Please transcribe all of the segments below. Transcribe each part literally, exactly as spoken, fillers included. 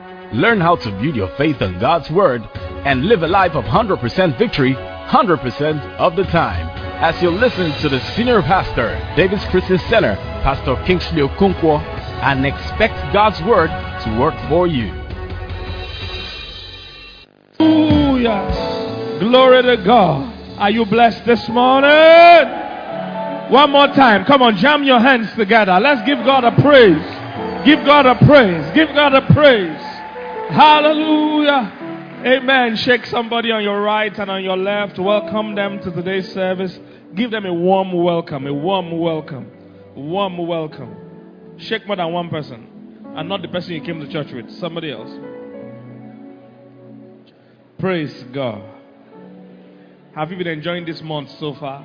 Learn how to build your faith on God's Word and live a life of one hundred percent victory one hundred percent of the time. As you listen to the Senior Pastor, David's Christian Center, Pastor Kingsley Okonkwo, and expect God's Word to work for you. Hallelujah. Glory to God. Are you blessed this morning? One more time. Come on, jam your hands together. Let's give God a praise. Give God a praise. Give God a praise. Hallelujah. Amen. Shake somebody on your right and on your left. Welcome them to today's service. Give them a warm welcome. A warm welcome. Warm welcome. Shake more than one person. And not the person you came to church with. Somebody else. Praise God. Have you been enjoying this month so far?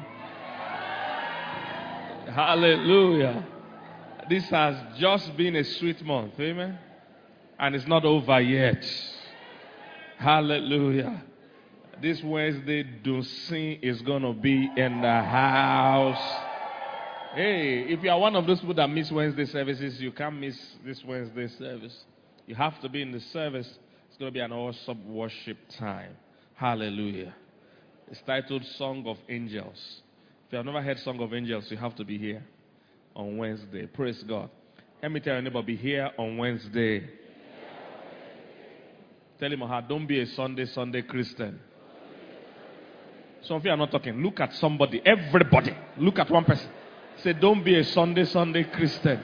Hallelujah. This has just been a sweet month. Amen. And it's not over yet. Hallelujah. This Wednesday, Dunsin is going to be in the house. Hey, if you are one of those people that miss Wednesday services, you can't miss this Wednesday service. You have to be in the service. It's going to be an awesome worship time. Hallelujah. It's titled Song of Angels. If you have never heard Song of Angels, you have to be here on Wednesday. Praise God. Let me tell your neighbor, be here on Wednesday. Tell him, how don't be a Sunday, Sunday Christian. Some of you are not talking. Look at somebody. Everybody. Look at one person. Say, don't be a Sunday, Sunday Christian.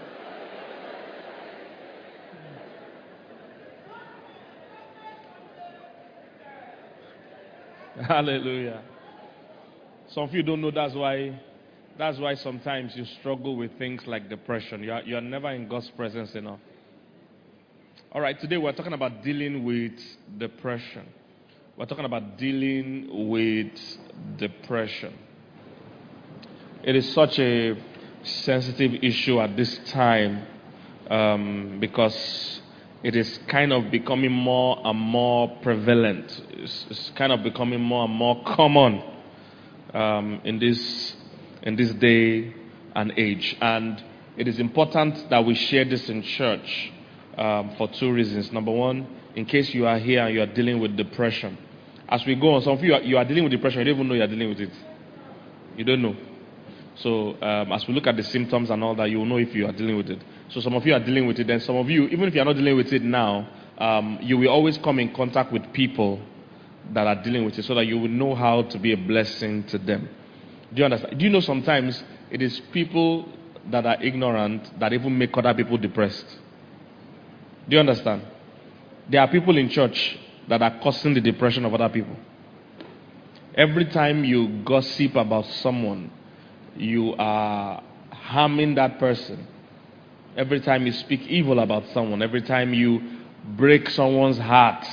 Hallelujah. Some of you don't know that's why that's why sometimes you struggle with things like depression. You are, you are never in God's presence enough. All right, today we're talking about dealing with depression. We're talking about dealing with depression. It is such a sensitive issue at this time um, because it is kind of becoming more and more prevalent. It's, it's kind of becoming more and more common um, in this in this day and age. And it is important that we share this in church um, for two reasons. Number one, in case you are here and you are dealing with depression. As we go on, some of you are, you are dealing with depression, you don't even know you are dealing with it. You don't know. So um, as we look at the symptoms and all that, you will know if you are dealing with it. So some of you are dealing with it, then some of you, even if you are not dealing with it now, um, you will always come in contact with people that are dealing with it so that you will know how to be a blessing to them. Do you understand? Do you know sometimes it is people that are ignorant that even make other people depressed? Do you understand? There are people in church that are causing the depression of other people. Every time you gossip about someone, you are harming that person. Every time you speak evil about someone, every time you break someone's heart,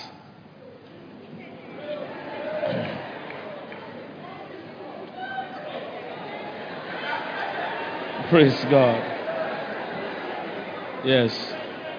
praise God. Yes.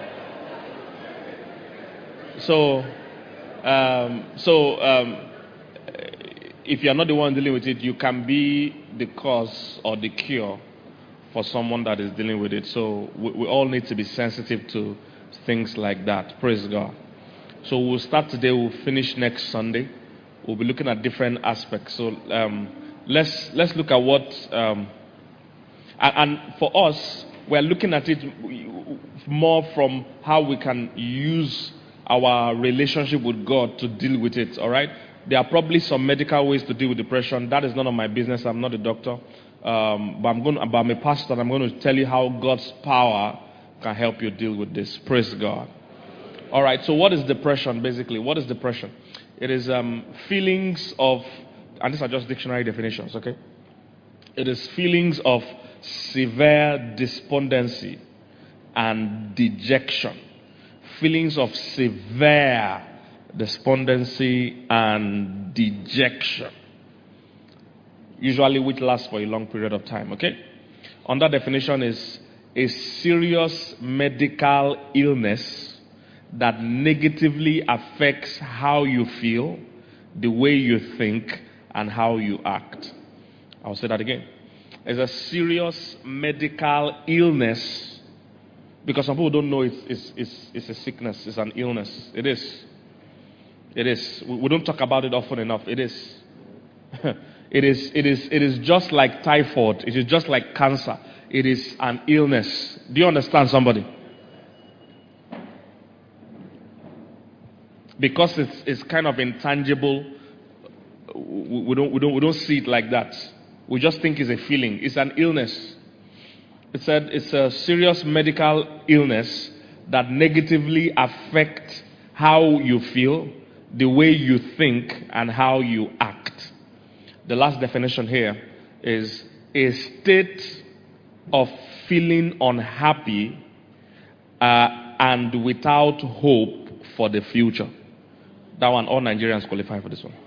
So, um, so um, if you are not the one dealing with it, you can be the cause or the cure for someone that is dealing with it. So we, we all need to be sensitive to things like that. Praise God. So we'll start today. We'll finish next Sunday. We'll be looking at different aspects. So um, let's let's look at what. Um, and, and for us, we're looking at it more from how we can use our relationship with God to deal with it. All right. There are probably some medical ways to deal with depression. That is none of my business. I'm not a doctor. Um, but I'm going. But I'm a pastor. And I'm going to tell you how God's power can help you deal with this. Praise God. All right. So, what is depression? Basically, what is depression? It is um, feelings of, and these are just dictionary definitions. Okay. It is feelings of severe despondency and dejection. Feelings of severe despondency and dejection. Usually which lasts for a long period of time, okay? Under definition is a serious medical illness that negatively affects how you feel, the way you think, and how you act. I'll say that again. It's a serious medical illness Because some people don't know it's, it's, it's, it's a sickness, it's an illness. It is. It is. We, we don't talk about it often enough. It is. it is. It is. It is just like typhoid. It is just like cancer. It is an illness. Do you understand, somebody? Because it's, it's kind of intangible, we don't, we, don't, we don't see it like that. We just think it's a feeling. It's an illness. It said it's a serious medical illness that negatively affects how you feel, the way you think, and how you act. The last definition here is a state of feeling unhappy uh, and without hope for the future. That one, all Nigerians qualify for this one.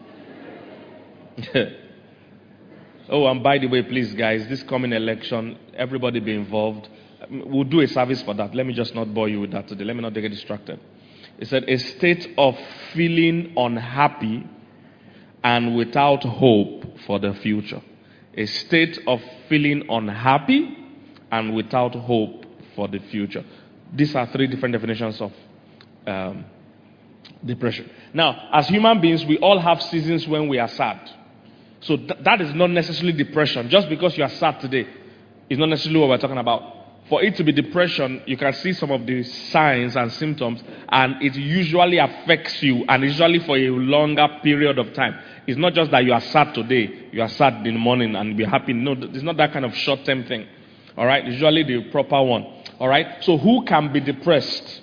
Oh, and by the way, please, guys, this coming election, everybody be involved. We'll do a service for that. Let me just not bore you with that today. Let me not get distracted. It said a state of feeling unhappy and without hope for the future. A state of feeling unhappy and without hope for the future. These are three different definitions of um, depression. Now, as human beings, we all have seasons when we are sad. So th- that is not necessarily depression. Just because you are sad today is not necessarily what we're talking about. For it to be depression, you can see some of the signs and symptoms, and it usually affects you, and usually for a longer period of time. It's not just that you are sad today, you are sad in the morning and be happy. No, it's not that kind of short-term thing. All right? Usually the proper one. All right? So who can be depressed?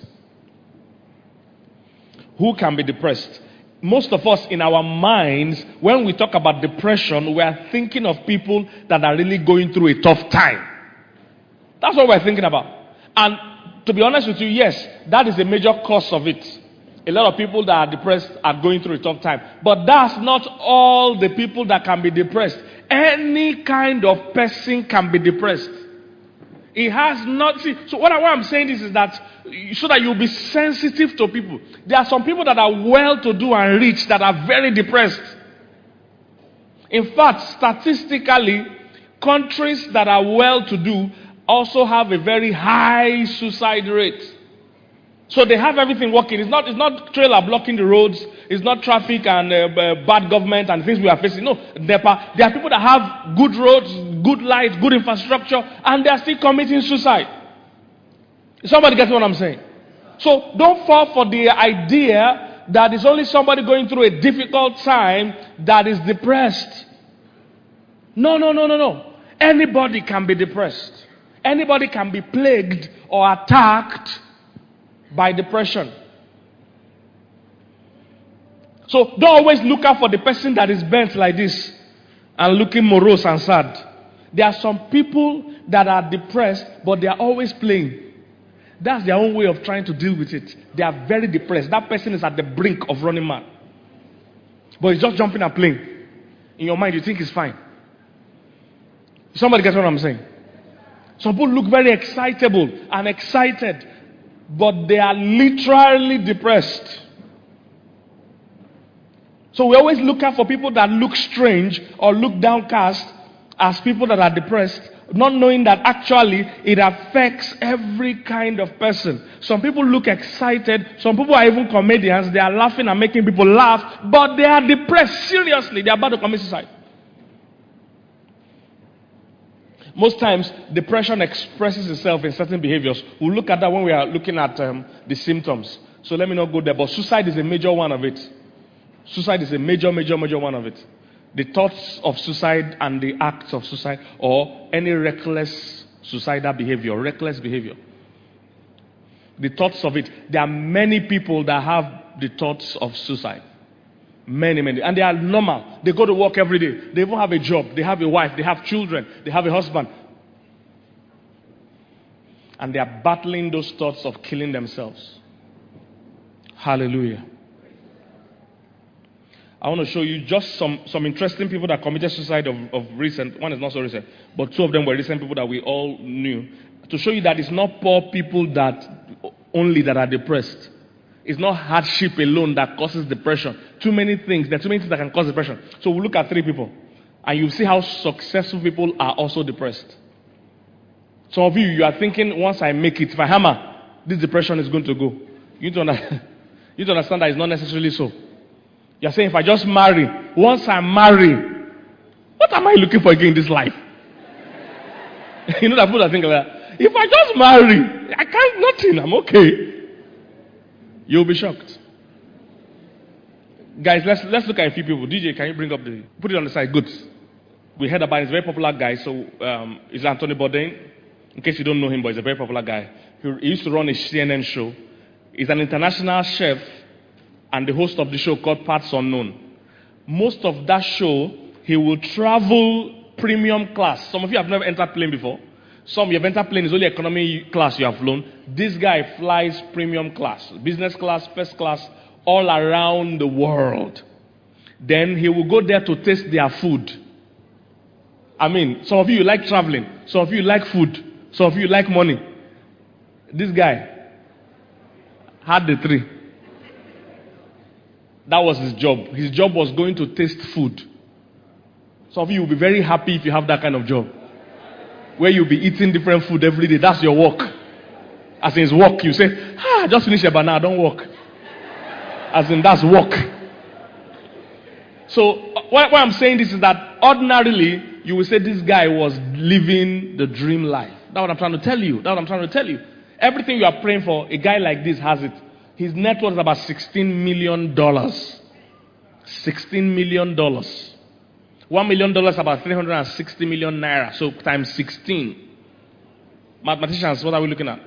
Who can be depressed? Most of us in our minds, when we talk about depression, we are thinking of people that are really going through a tough time. That's what we're thinking about. And to be honest with you, yes, that is a major cause of it. A lot of people that are depressed are going through a tough time. But that's not all the people that can be depressed. Any kind of person can be depressed. It has not. See, so what, I, what I'm saying is, is that so that you'll be sensitive to people. There are some people that are well-to-do and rich that are very depressed. In fact, statistically, countries that are well-to-do also have a very high suicide rate. So they have everything working. It's not, it's not trailer blocking the roads. It's not traffic and uh, uh, bad government and things we are facing. No, there are, there are people that have good roads, good lights, good infrastructure, and they are still committing suicide. Somebody gets what I'm saying? So don't fall for the idea that it's only somebody going through a difficult time that is depressed. No, no, no, no, no. Anybody can be depressed. Anybody can be plagued or attacked by depression. So don't always look out for the person that is bent like this and looking morose and sad. There are some people that are depressed, but they are always playing. That's their own way of trying to deal with it. They are very depressed. That person is at the brink of running mad. But he's just jumping and playing. In your mind, you think he's fine. Somebody gets what I'm saying? Some people look very excitable and excited, but they are literally depressed. So we always look out for people that look strange or look downcast as people that are depressed, not knowing that actually it affects every kind of person. Some people look excited. Some people are even comedians. They are laughing and making people laugh, but they are depressed. Seriously, they are about to commit suicide. Most times, depression expresses itself in certain behaviors. We'll look at that when we are looking at um, the symptoms. So let me not go there. But suicide is a major one of it. Suicide is a major, major, major one of it. The thoughts of suicide and the acts of suicide, or any reckless suicidal behavior, reckless behavior. The thoughts of it. There are many people that have the thoughts of suicide. Many, many. And they are normal. They go to work every day. They even have a job. They have a wife. They have children. They have a husband. And they are battling those thoughts of killing themselves. Hallelujah. I want to show you just some, some interesting people that committed suicide of, of recent. One is not so recent, but two of them were recent people that we all knew. To show you that it's not poor people that only that are depressed. It's not hardship alone that causes depression. Too many things. There are too many things that can cause depression. So we'll look at three people. And you'll see how successful people are also depressed. Some of you, you are thinking, once I make it, if I hammer, this depression is going to go. You need to, under, you need to understand that it's not necessarily so. You're saying, if I just marry, once I marry, what am I looking for again in this life? You know that people are thinking like that. If I just marry, I can't, nothing, I'm okay. You'll be shocked. Guys, let's let's look at a few people. D J, can you bring up the, put it on the side, good. We heard about him, he's a very popular guy, so um, it's Anthony Bourdain. In case you don't know him, but he's a very popular guy. He, he used to run a C N N show. He's an international chef and the host of the show called Parts Unknown. Most of that show, he will travel premium class. Some of you have never entered plane before. Some of you have entered plane, is only economy class you have flown. This guy flies premium class, business class, first class, all around the world. Then he will go there to taste their food. I mean, some of you like traveling, some of you like food, some of you like money. This guy had the three. That was his job. His job was going to taste food. Some of you will be very happy if you have that kind of job, where you'll be eating different food every day. That's your work. As in his work, you say, ah, just finish it, but now don't work. As in, that's work. So, why, why I'm saying this is that ordinarily, you will say this guy was living the dream life. That's what I'm trying to tell you. That's what I'm trying to tell you. Everything you are praying for, a guy like this has it. His net worth is about sixteen million dollars. sixteen million dollars. one million dollars is about three hundred sixty million naira. So, times sixteen. Mathematicians, what are we looking at?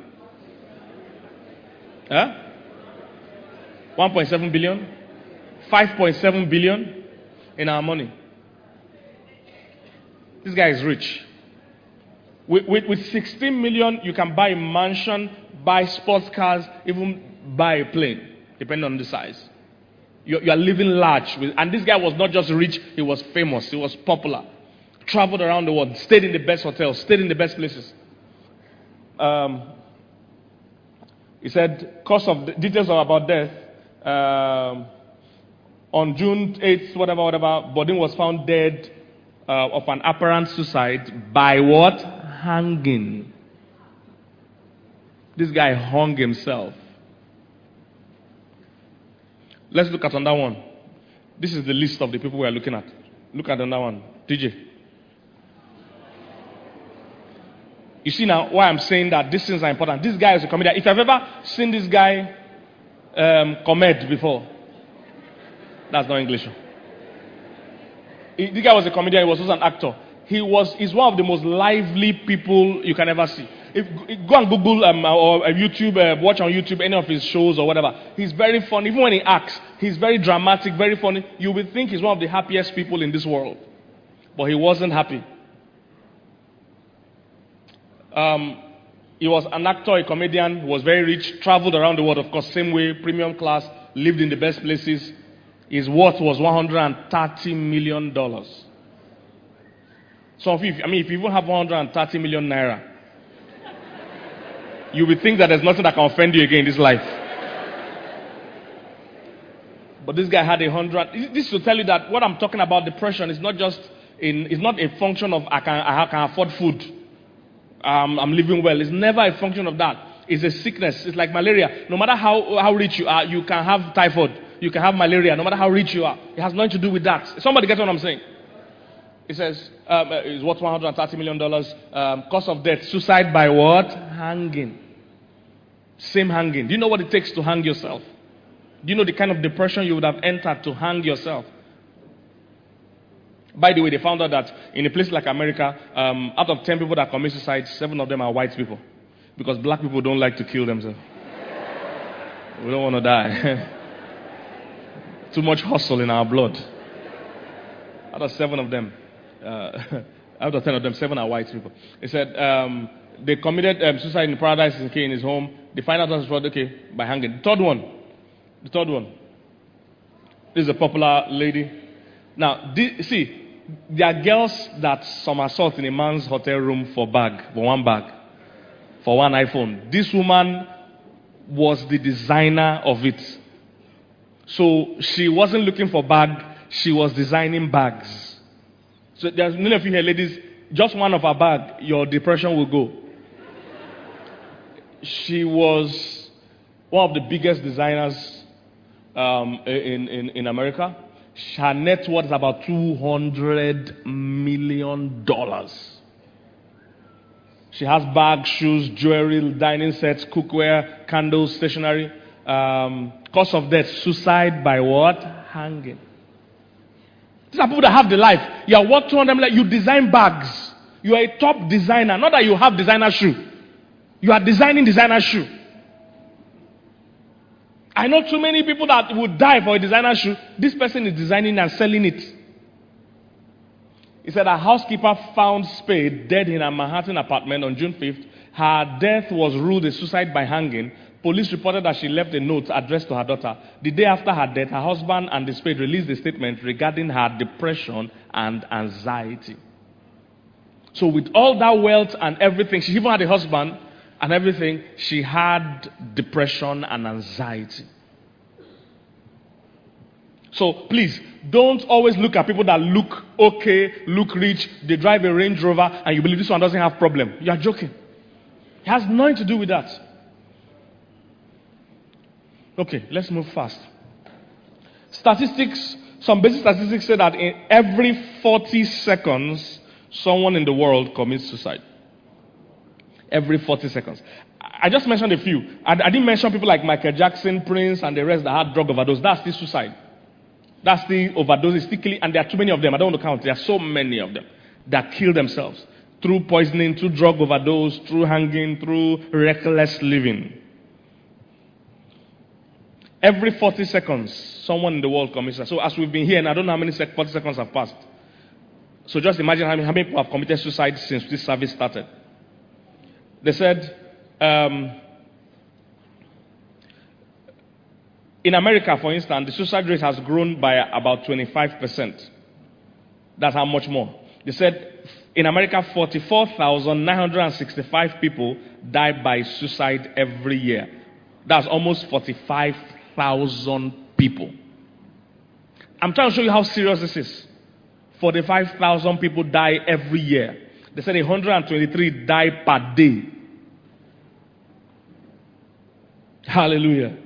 Huh? one point seven billion? five point seven billion in our money. This guy is rich. With, with, with sixteen million, you can buy a mansion, buy sports cars, even buy a plane, depending on the size. You, you are living large. With, and this guy was not just rich, he was famous, he was popular. Traveled around the world, stayed in the best hotels, stayed in the best places. Um, he said, cause of details about death. Um, on June eighth, whatever, whatever, Bourdain was found dead uh, of an apparent suicide by what? Hanging. This guy hung himself. Let's look at another one. This is the list of the people we are looking at. Look at another one. D J. You see now why I'm saying that these things are important. This guy is a comedian. If I've ever seen this guy um, comed before, that's not English. He, this guy was a comedian. He was also an actor. He was. He's one of the most lively people you can ever see. If, go and Google um, or YouTube, uh, watch on YouTube any of his shows or whatever. He's very funny. Even when he acts, he's very dramatic, very funny. You would think he's one of the happiest people in this world, but he wasn't happy. Um, he was an actor, a comedian, was very rich, traveled around the world, of course, same way, premium class, lived in the best places. His worth was one hundred thirty million dollars. So, if, I mean, if you even have one hundred thirty million naira, you will think that there's nothing that can offend you again in this life. But this guy had a hundred. This will tell you that what I'm talking about, depression, is not just in, it's not a function of I can, I can afford food. Um, I'm living well. It's never a function of that. It's a sickness. It's like malaria. No matter how, how rich you are, you can have typhoid. You can have malaria. No matter how rich you are. It has nothing to do with that. Somebody gets what I'm saying? It says, um, it's worth one hundred thirty million dollars. Um, cause of death, suicide by what? Hanging. Same hanging. Do you know what it takes to hang yourself? Do you know the kind of depression you would have entered to hang yourself? By the way, they found out that in a place like America, um, out of ten people that commit suicide, seven of them are white people. Because black people don't like to kill themselves. We don't want to die. Too much hustle in our blood. Out of seven of them, uh, out of ten of them, seven are white people. They said um, they committed um, suicide in Paradise in his home. They find out that's fraud, okay, by hanging. The third one. The third one. This is a popular lady. Now, this, see, there are girls that somersault in a man's hotel room for bag, for one bag, for one iPhone. This woman was the designer of it. So she wasn't looking for bag, she was designing bags. So there's many of you here, ladies, just one of her bag, your depression will go. she was one of the biggest designers um, in, in, in America. Her net worth is about two hundred million dollars. She has bags, shoes, jewelry, dining sets, cookware, candles, stationery. Um, cause of death, suicide by what? Hanging. These are people that have the life. You are worth two hundred million. You design bags. You are a top designer. Not that you have designer shoe. You are designing designer shoe. I know too many people that would die for a designer shoe. This person is designing and selling it. He said a housekeeper found Spade dead in a Manhattan apartment on June fifth. Her death was ruled a suicide by hanging. Police reported that she left a note addressed to her daughter. The day after her death, her husband and the Spade released a statement regarding her depression and anxiety. So with all that wealth and everything, she even had a husband and everything, she had depression and anxiety. So please, don't always look at people that look okay, look rich, they drive a Range Rover, and you believe this one doesn't have problem. You are joking. It has nothing to do with that. Okay, let's move fast. Statistics, some basic statistics say that in every forty seconds, someone in the world commits suicide. Every forty seconds. I just mentioned a few. I, I didn't mention people like Michael Jackson, Prince, and the rest that had drug overdose. That's still suicide. That's the overdose, still killing, and there are too many of them. I don't want to count. There are so many of them that kill themselves through poisoning, through drug overdose, through hanging, through reckless living. Every forty seconds, someone in the world commits suicide. So as we've been here, and I don't know how many sec- forty seconds have passed. So just imagine how many, how many people have committed suicide since this service started. They said, um, in America, for instance, the suicide rate has grown by about twenty-five percent. That's how much more. They said in America, forty-four thousand nine hundred sixty-five people die by suicide every year. That's almost forty-five thousand people. I'm trying to show you how serious this is. forty-five thousand people die every year. They said one hundred twenty-three die per day. Hallelujah.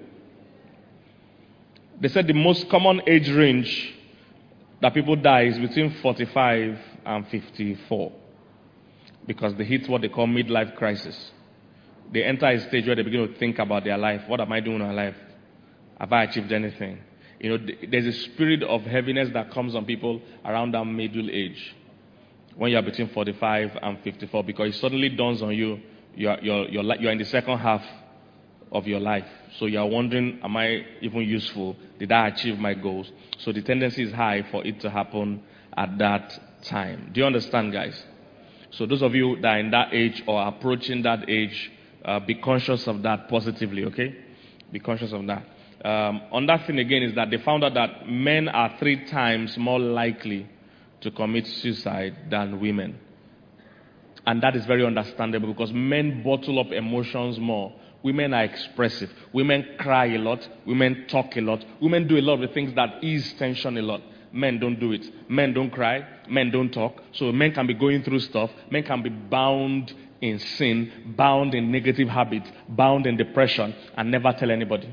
They said the most common age range that people die is between forty-five and fifty-four. Because they hit what they call midlife crisis. They enter a stage where they begin to think about their life. What am I doing in my life? Have I achieved anything? You know, there's a spirit of heaviness that comes on people around that middle age. When you're between forty-five and fifty-four. Because it suddenly dawns on you, you're, you're, you're, you're in the second half of your life. So you're wondering, am I even useful? Did I achieve my goals? So the tendency is high for it to happen at that time. Do you understand, guys? So those of you that are in that age or approaching that age, uh, be conscious of that positively, okay? Be conscious of that. Um, on that thing again is that they found out that men are three times more likely to commit suicide than women. And that is very understandable because men bottle up emotions more. Women are expressive. Women cry a lot. Women talk a lot. Women do a lot of things that ease tension a lot. Men don't do it. Men don't cry. Men don't talk. So men can be going through stuff. Men can be bound in sin, bound in negative habits, bound in depression, and never tell anybody.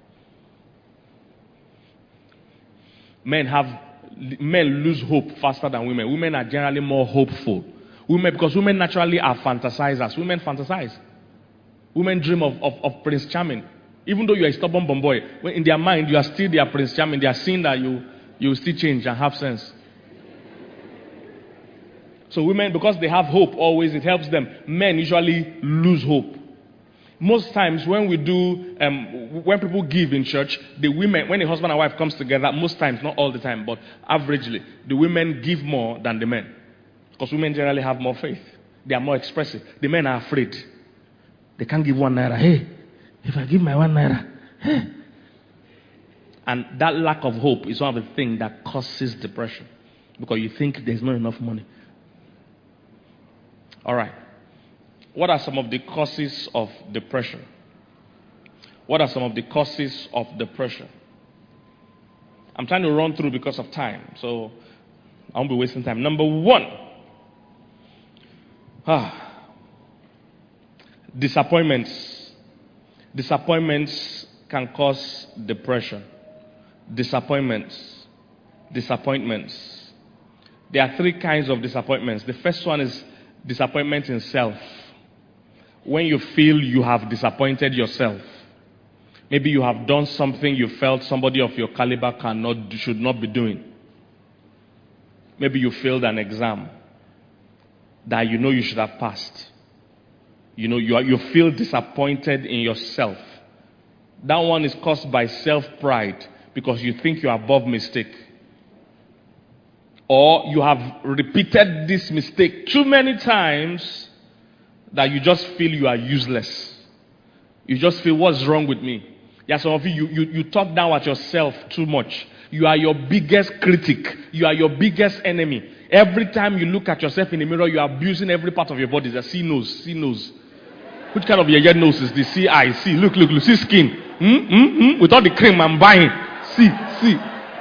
Men have men lose hope faster than women. Women are generally more hopeful. Women, because women naturally are fantasizers. Women fantasize. Women dream of, of, of Prince Charming. Even though you are a stubborn bomb boy, when in their mind you are still their Prince Charming. They are seeing that you you will still change and have sense. So women, because they have hope always, it helps them. Men usually lose hope. Most times when we do, um, when people give in church, the women, when a husband and wife comes together, most times, not all the time, but averagely, the women give more than the men. Because women generally have more faith. They are more expressive. The men are afraid. They can't give one naira. Hey, if I give my one naira, hey. And that lack of hope is one of the things that causes depression. Because you think there's not enough money. All right. What are some of the causes of depression? What are some of the causes of depression? I'm trying to run through because of time. So I won't be wasting time. Number one. Ah, disappointments Disappointments can cause depression. Disappointments. Disappointments. There are three kinds of disappointments. The first one is disappointment in self. When you feel you have disappointed yourself. Maybe you have done something you felt somebody of your caliber cannot, should not be doing. Maybe you failed an exam that you know you should have passed. You know, you, are, you feel disappointed in yourself. That one is caused by self-pride because you think you are above mistake. Or you have repeated this mistake too many times that you just feel you are useless. You just feel, what's wrong with me? Yeah, some of you, you, you, you talk down at yourself too much. You are your biggest critic. You are your biggest enemy. Every time you look at yourself in the mirror, you are abusing every part of your body. The see nose, see nose. Which kind of your head nose is this? See eye, see, look, look, look, see skin. Hmm, hmm, hmm. With all the cream I'm buying. See, see.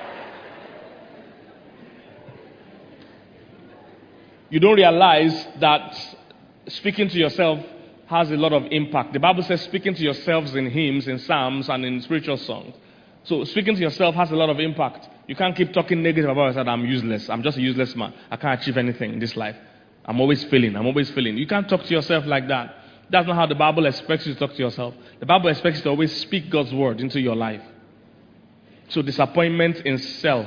You don't realize that speaking to yourself has a lot of impact. The Bible says speaking to yourselves in hymns, in psalms, and in spiritual songs. So speaking to yourself has a lot of impact. You can't keep talking negative about yourself. I'm useless. I'm just a useless man. I can't achieve anything in this life. I'm always failing. I'm always failing. You can't talk to yourself like that. That's not how the Bible expects you to talk to yourself. The Bible expects you to always speak God's word into your life. So disappointment in self.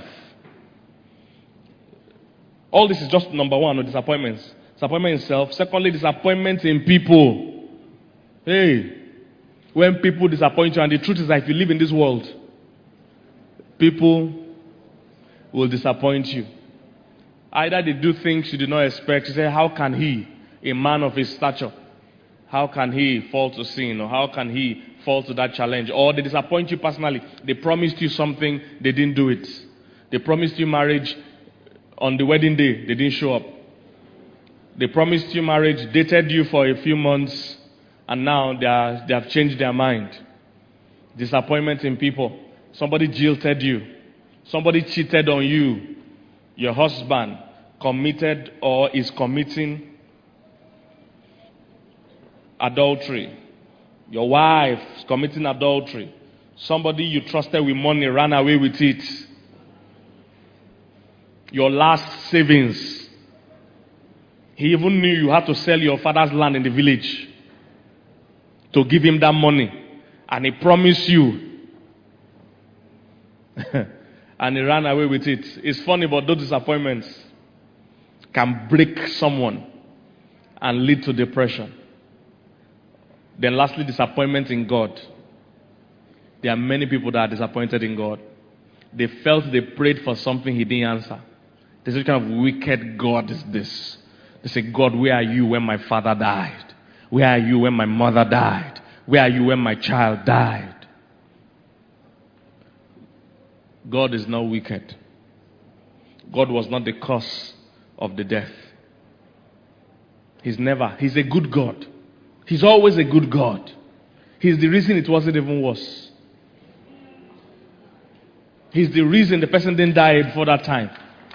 All this is just number one, of disappointments. Disappointment in self. Secondly, disappointment in people. Hey, when people disappoint you, and the truth is that if you live in this world, people will disappoint you. Either they do things you did not expect. You say, how can he, a man of his stature, how can he fall to sin? Or how can he fall to that challenge? Or they disappoint you personally. They promised you something, they didn't do it. They promised you marriage on the wedding day, they didn't show up. They promised you marriage, dated you for a few months, and now they, are, they have changed their mind. Disappointment in people. Somebody jilted you. Somebody cheated on you. Your husband committed or is committing adultery. Your wife is committing adultery. Somebody you trusted with money ran away with it. Your last savings. He even knew you had to sell your father's land in the village to give him that money. And he promised you. And he ran away with it. It's funny, but those disappointments can break someone and lead to depression. Then lastly, disappointment in God. There are many people that are disappointed in God. They felt they prayed for something he didn't answer. They say, what kind of wicked God is this? They say, God, where are you when my father died? Where are you when my mother died? Where are you when my child died? God is not wicked. God was not the cause of the death. He's never. He's a good God. He's always a good God. He's the reason it wasn't even worse. He's the reason the person didn't die before that time.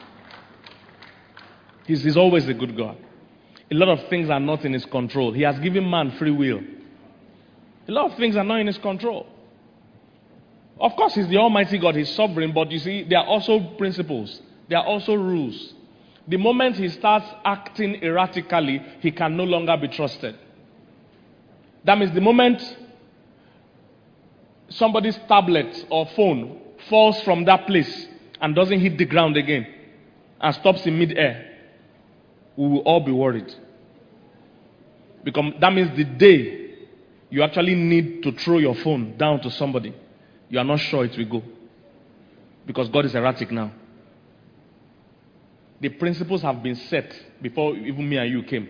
He's, he's always a good God. A lot of things are not in his control. He has given man free will. A lot of things are not in his control. Of course, he's the Almighty God. He's sovereign. But you see, there are also principles. There are also rules. The moment he starts acting erratically, he can no longer be trusted. That means the moment somebody's tablet or phone falls from that place and doesn't hit the ground again and stops in mid-air, we will all be worried. Because that means the day you actually need to throw your phone down to somebody, you are not sure it will go. Because God is erratic now. The principles have been set before even me and you came.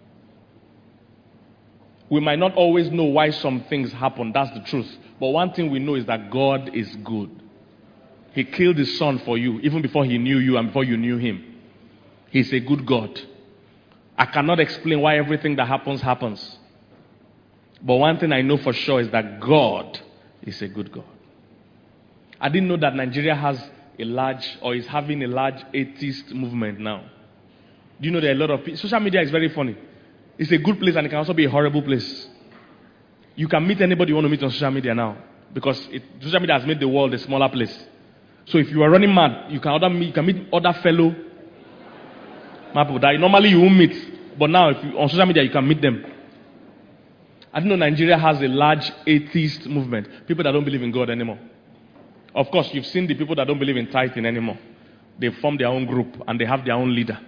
We might not always know why some things happen. That's the truth. But one thing we know is that God is good. He killed his son for you, even before he knew you and before you knew him. He's a good God. I cannot explain why everything that happens, happens. But one thing I know for sure is that God is a good God. I didn't know that Nigeria has a large, or is having a large atheist movement now. Do you know there are a lot of people? Social media is very funny. It's a good place and it can also be a horrible place. You can meet anybody you want to meet on social media now. Because it, social media has made the world a smaller place. So if you are running mad, you can, other meet, you can meet other fellow people that normally you won't meet. But now if you, on social media, you can meet them. I don't know Nigeria has a large atheist movement. People that don't believe in God anymore. Of course, you've seen the people that don't believe in tithing anymore. They form their own group and they have their own leader.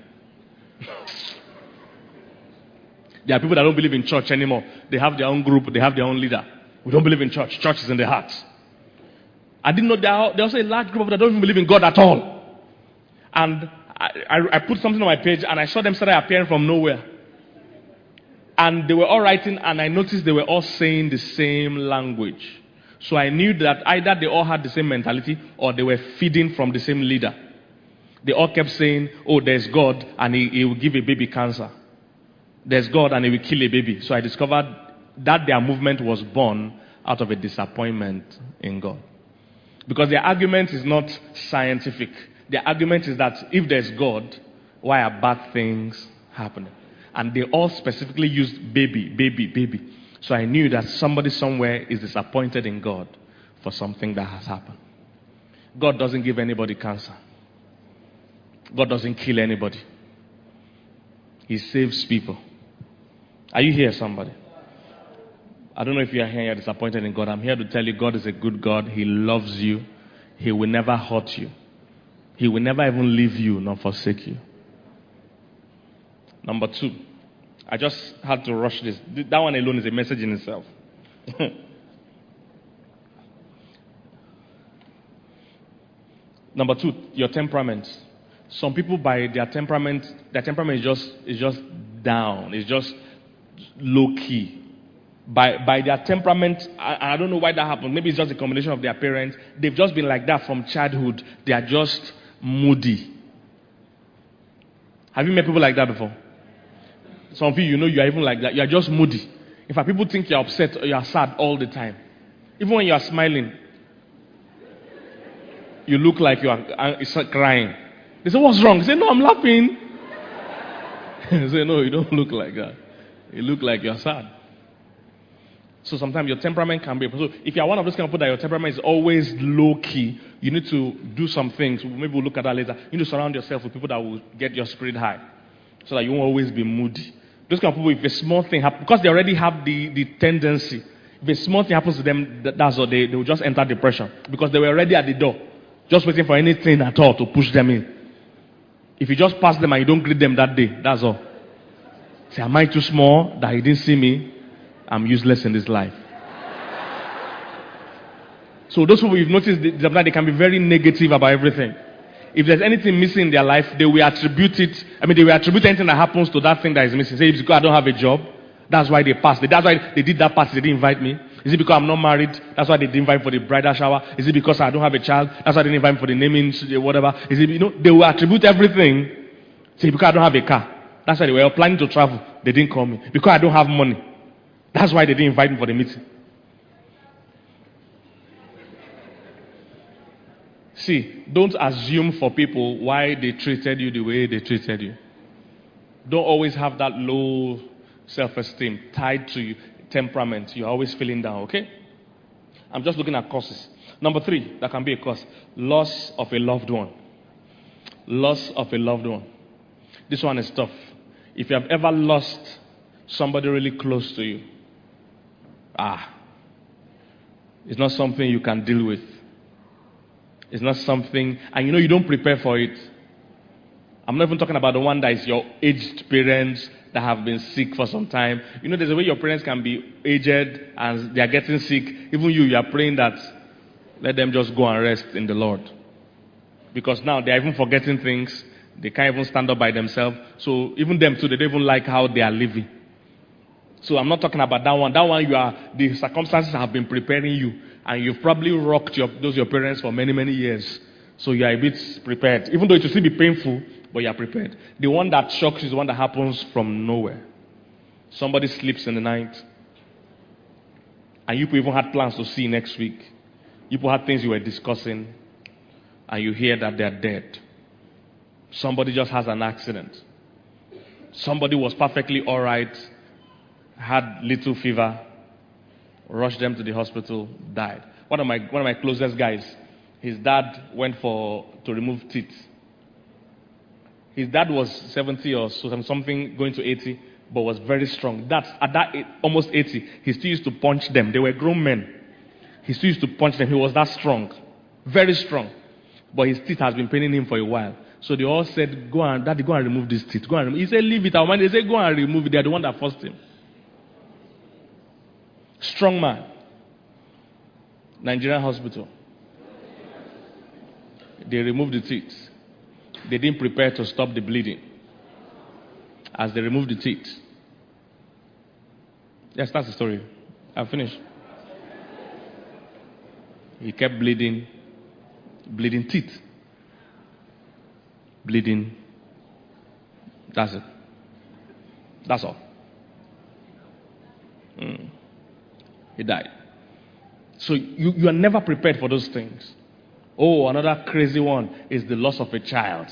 There are people that don't believe in church anymore. They have their own group, they have their own leader. We don't believe in church. Church is in the heart. I didn't know there are there's also a large group of people that don't even believe in God at all. And I, I, I put something on my page and I saw them started appearing from nowhere. And they were all writing and I noticed they were all saying the same language. So I knew that either they all had the same mentality or they were feeding from the same leader. They all kept saying, oh, there's God and he, he will give a baby cancer. There's God and he will kill a baby. So I discovered that their movement was born out of a disappointment in God. Because their argument is not scientific. Their argument is that if there's God, why are bad things happening? And they all specifically used baby, baby, baby. So I knew that somebody somewhere is disappointed in God for something that has happened. God doesn't give anybody cancer. God doesn't kill anybody. He saves people. Are you here, somebody? I don't know if you are here and you're disappointed in God. I'm here to tell you God is a good God. He loves you. He will never hurt you. He will never even leave you nor forsake you. Number two. I just had to rush this. That one alone is a message in itself. Number two, your temperament. Some people by their temperament, their temperament is just is just down. It's just low key. By by their temperament, I, I don't know why that happened. Maybe it's just a combination of their parents. They've just been like that from childhood. They are just moody. Have you met people like that before? Some of you, you know, you are even like that. You are just moody. In fact, people think you are upset or you are sad all the time. Even when you are smiling, you look like you are crying. They say, what's wrong? You say, no, I'm laughing. They say, no, you don't look like that. You look like you're sad. So sometimes your temperament can be. So if you are one of those kind of people that your temperament is always low key, you need to do some things. Maybe we'll look at that later. You need to surround yourself with people that will get your spirit high, so that you won't always be moody. Those kind of people, if a small thing happens, because they already have the, the tendency, if a small thing happens to them, that's all, they, they will just enter depression. Because they were already at the door, just waiting for anything at all to push them in. If you just pass them and you don't greet them that day, that's all. Say, am I too small that he didn't see me? I'm useless in this life. So those people, you've noticed, that they can be very negative about everything. If there's anything missing in their life, they will attribute it. I mean, they will attribute anything that happens to that thing that is missing. Say, it's because I don't have a job. That's why they passed. That's why they did that party. They didn't invite me. Is it because I'm not married? That's why they didn't invite me for the bridal shower. Is it because I don't have a child? That's why they didn't invite me for the naming, whatever. Is it, you know, they will attribute everything. Say, because I don't have a car. That's why they were planning to travel. They didn't call me. Because I don't have money. That's why they didn't invite me for the meeting. See, don't assume for people why they treated you the way they treated you. Don't always have that low self-esteem tied to you, temperament. You're always feeling down, okay? I'm just looking at causes. Number three, that can be a cause. Loss of a loved one. Loss of a loved one. This one is tough. If you have ever lost somebody really close to you, ah, it's not something you can deal with. It's not something, and you know you don't prepare for it. I'm not even talking about the one that is your aged parents that have been sick for some time. You know, there's a way your parents can be aged and they are getting sick. Even you, you are praying that let them just go and rest in the Lord. Because now they are even forgetting things. They can't even stand up by themselves. So even them too, they don't even like how they are living. So I'm not talking about that one. That one, you are, the circumstances have been preparing you. And you've probably rocked your, those your parents for many, many years. So you are a bit prepared. Even though it will still be painful, but you are prepared. The one that shocks is the one that happens from nowhere. Somebody sleeps in the night. And you even had plans to see next week. You had things you were discussing. And you hear that they are dead. Somebody just has an accident. Somebody was perfectly alright. Had little fever. rushed them to the hospital, died. One of my one of my closest guys, his dad went for to remove teeth. His dad was seventy or so, something, going to eighty, but was very strong. That's at that almost eighty. He still used to punch them. They were grown men. He still used to punch them. He was that strong, very strong. But his teeth has been paining him for a while. So they all said, "Go and daddy, go and remove these teeth. Go and remove." He said, "Leave it." Our man, they said, "Go and remove it." They are the one that forced him. Strong man. Nigerian hospital. They removed the teeth. They didn't prepare to stop the bleeding. As they removed the teeth. Yes, that's the story. I've finished. He kept bleeding. Bleeding teeth. Bleeding. That's it. That's all. Mm. He died. So you, you are never prepared for those things. Oh, another crazy one is the loss of a child.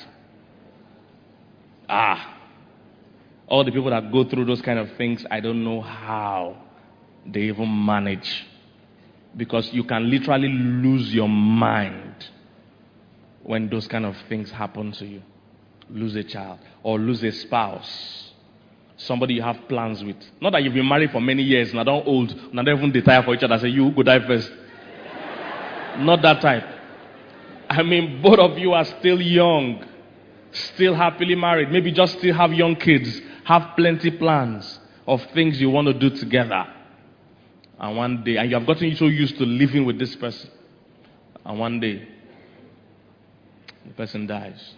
Ah. All the people that go through those kind of things, I don't know how they even manage. Because you can literally lose your mind when those kind of things happen to you. Lose a child or lose a spouse. Somebody you have plans with. Not that you've been married for many years and are not old, and are not even tired for each other. Say, you go die first. Not that type. I mean, both of you are still young, still happily married. Maybe just still have young kids, have plenty plans of things you want to do together. And one day, and you have gotten so used to living with this person. And one day, the person dies.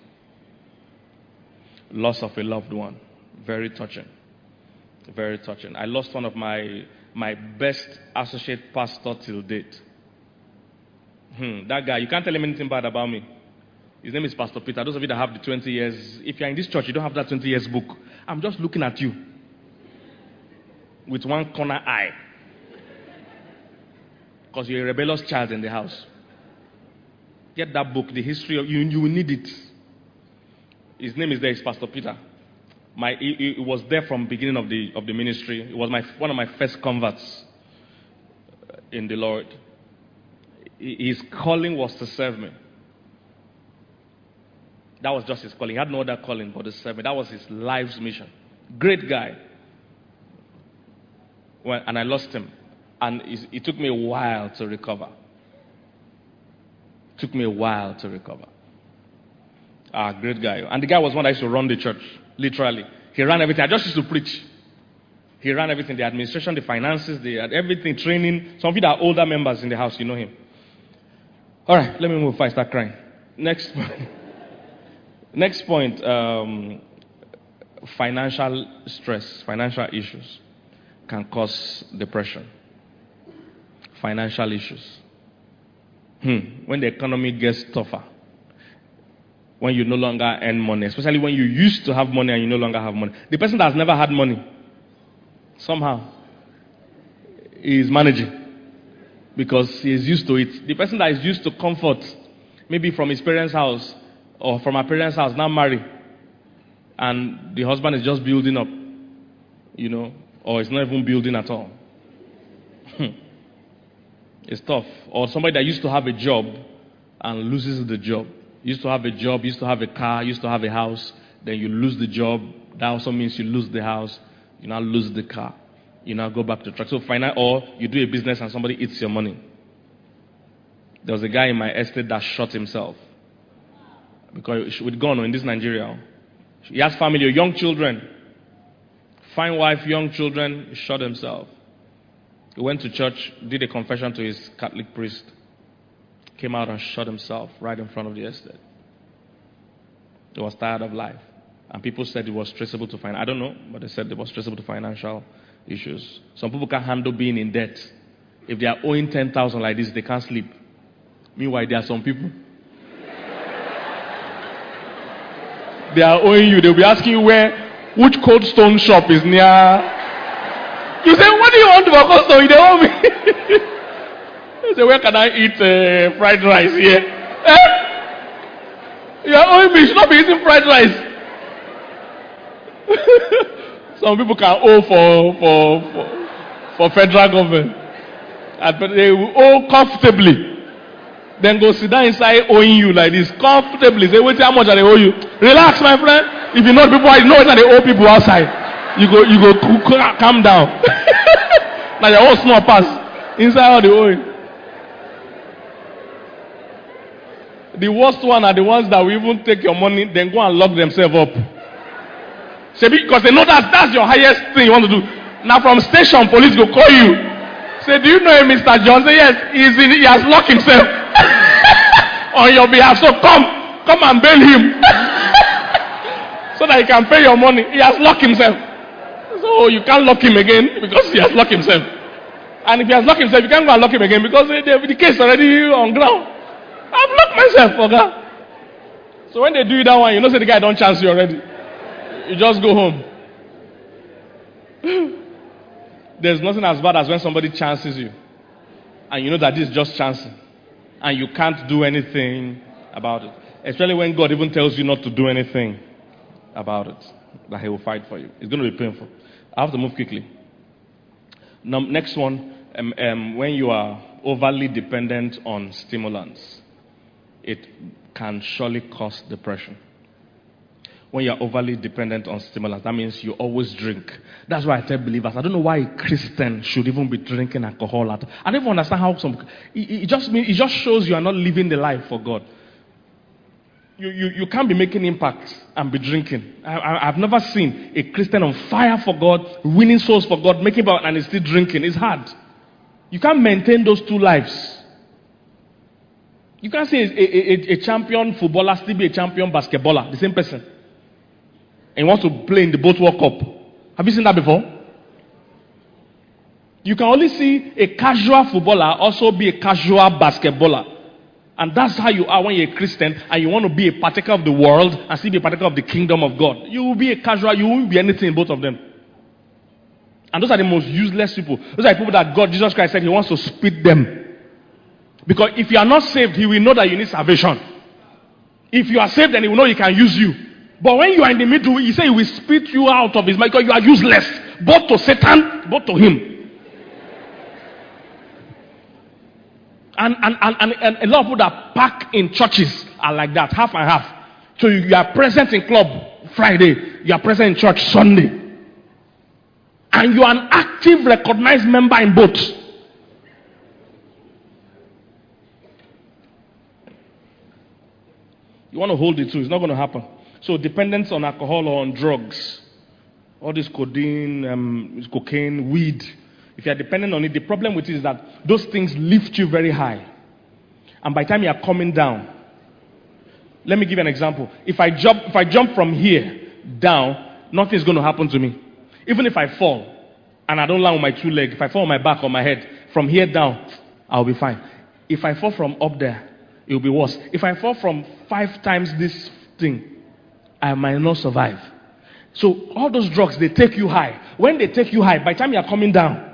Loss of a loved one. Very touching. Very touching. I lost one of my my best associate pastor till date. Hmm, that guy, you can't tell him anything bad about me. His name is Pastor Peter. Those of you that have the twenty years, if you're in this church, you don't have that twenty years book. I'm just looking at you with one corner eye. Because you're a rebellious child in the house. Get that book, the history of you, you will need it. His name is there, is Pastor Peter. My, he, he was there from beginning of the of the ministry. It was my one of my first converts in the Lord. His calling was to serve me. That was just his calling. He had no other calling but to serve me. That was his life's mission. Great guy. Well, and I lost him. And it, it took me a while to recover. It took me a while to recover. Ah, great guy. And the guy was one that used to run the church. Literally. He ran everything. I just used to preach. He ran everything. The administration, the finances, the everything, training. Some of you that are older members in the house, you know him. All right, let me move before I start crying. Next point. Next point. Um, financial stress, financial issues can cause depression. Financial issues. Hmm. When the economy gets tougher. When you no longer earn money, especially when you used to have money and you no longer have money. The person that has never had money, somehow, is managing because he is used to it. The person that is used to comfort, maybe from his parents' house or from her parents' house, now marry, and the husband is just building up, you know, or it's not even building at all. It's tough. Or somebody that used to have a job and loses the job. Used to have a job, used to have a car, used to have a house, then you lose the job. That also means you lose the house, you now lose the car. You now go back to track. So final, or you do a business and somebody eats your money. There was a guy in my estate that shot himself. Because with gun in this Nigeria. He has family, young children. Fine wife, young children, he shot himself. He went to church, did a confession to his Catholic priest. Came out and shot himself right in front of the estate. He was tired of life. And people said it was traceable to financial. I don't know, but they said it was traceable to financial issues. Some people can't handle being in debt. If they are owing ten thousand like this, they can't sleep. Meanwhile, there are some people. They are owing you. They'll be asking you where, which Cold Stone shop is near. You say, what do you want for Cold Stone? They owe me. Say, where can I eat uh, fried rice here? Eh? You are owing me. You should not be eating fried rice. Some people can owe for for for, for federal government. And they will owe comfortably. Then go sit down inside owing you like this. Comfortably. Say, wait, how much are they owe you? Relax, my friend. If you know people, you know that they owe people outside. You go, you go, calm down. Now your whole small pass. Inside all the owing. The worst one are the ones that will even take your money, then go and lock themselves up. Say, because they know that that's your highest thing you want to do. Now from station, police go call you. Say, do you know him, Mister John? Say, yes, he's in, he has locked himself on your behalf. So come, come and bail him. So that he can pay your money. He has locked himself. So you can't lock him again because he has locked himself. And if he has locked himself, you can't go and lock him again because the, the case is already on ground. I've locked myself, okay? So when they do that one, you know, say the guy don't chance you already. You just go home. There's nothing as bad as when somebody chances you. And you know that this is just chancing. And you can't do anything about it. Especially when God even tells you not to do anything about it. That he will fight for you. It's going to be painful. I have to move quickly. Now, next one, um, um, when you are overly dependent on stimulants, it can surely cause depression. When you're overly dependent on stimulants, that means you always drink. That's why I tell believers, I don't know why a Christian should even be drinking alcohol. At, I don't even understand how some. It, it just mean, it just shows you are not living the life for God. You, you, you can't be making impact and be drinking. I, I, I've never seen a Christian on fire for God, winning souls for God, making impact and is still drinking. It's hard. You can't maintain those two lives. You can't say a, a, a champion footballer still be a champion basketballer, the same person. And he wants to play in the both World Cup. Have you seen that before? You can only see a casual footballer also be a casual basketballer. And that's how you are when you're a Christian and you want to be a partaker of the world and still be a partaker of the kingdom of God. You will be a casual, you won't be anything in both of them. And those are the most useless people. Those are the people that God, Jesus Christ said he wants to spit them. Because if you are not saved, he will know that you need salvation. If you are saved, then he will know he can use you. But when you are in the middle, he said he will spit you out of his mind because you are useless. Both to Satan, both to him. And, and, and, and, and a lot of people that pack in churches are like that, half and half. So you, you are present in club Friday, you are present in church Sunday. And you are an active, recognized member in both. You want to hold it too, it's not going to happen. So dependence on alcohol or on drugs, all this codeine, um, cocaine, weed, if you are dependent on it, the problem with it is that those things lift you very high. And by the time you are coming down, let me give you an example. If I jump, if I jump from here down, nothing is going to happen to me. Even if I fall and I don't land on my two legs, if I fall on my back or my head, from here down, I'll be fine. If I fall from up there, it will be worse. If I fall from five times this thing, I might not survive. So all those drugs, they take you high. When they take you high, by the time you are coming down,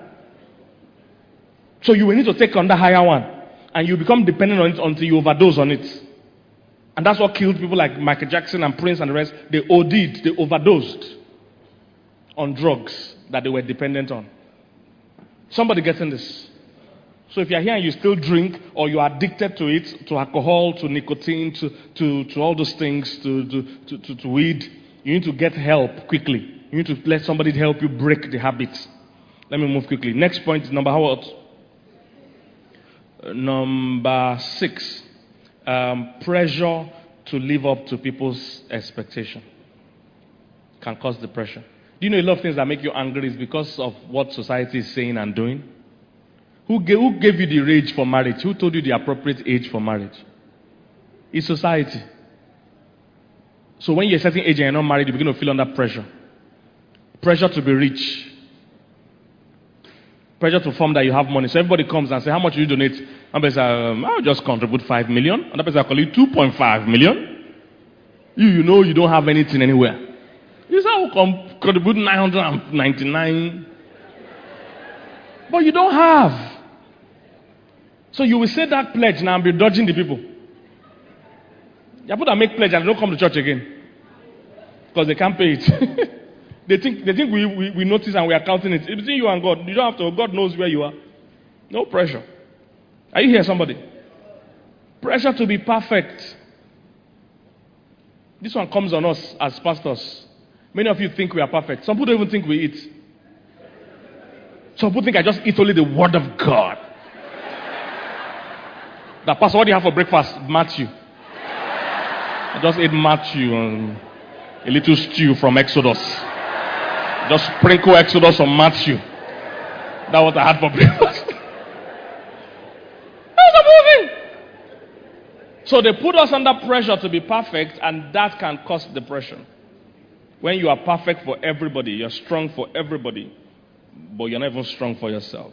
so you will need to take on the higher one. And you become dependent on it until you overdose on it. And that's what killed people like Michael Jackson and Prince and the rest. They OD'd, they overdosed on drugs that they were dependent on. Somebody getting this? So if you're here and you still drink, or you are addicted to it, to alcohol, to nicotine, to, to, to all those things, to, to, to, to, to weed, you need to get help quickly. You need to let somebody help you break the habits. Let me move quickly. Next point is number how what? Uh, number six. Um, pressure to live up to people's expectation can cause depression. Do you know a lot of things that make you angry is because of what society is saying and doing? Who gave, who gave you the age for marriage? Who told you the appropriate age for marriage? It's society. So when you're a certain age and you're not married, you begin to feel under pressure. Pressure to be rich. Pressure to form that you have money. So everybody comes and says, how much do you donate? One person says, um, I'll just contribute five million. Another person will call you two point five million. You, you know you don't have anything anywhere. You say, I will com- contribute nine hundred ninety-nine. But you don't have. So you will say that pledge now and be dodging the people. There are people that make pledge and they don't come to church again. Because they can't pay it. They think they think we, we, we notice and we are counting it. It's between you and God. You don't have to. God knows where you are. No pressure. Are you here, somebody? Pressure to be perfect. This one comes on us as pastors. Many of you think we are perfect. Some people don't even think we eat. Some people think I just eat only the word of God. That pastor, what do you have for breakfast? Matthew. I just ate Matthew and a little stew from Exodus. Just sprinkle Exodus on Matthew. That's what I had for breakfast. That's the whole thing. So they put us under pressure to be perfect, and that can cause depression. When you are perfect for everybody, you're strong for everybody, but you're not even strong for yourself.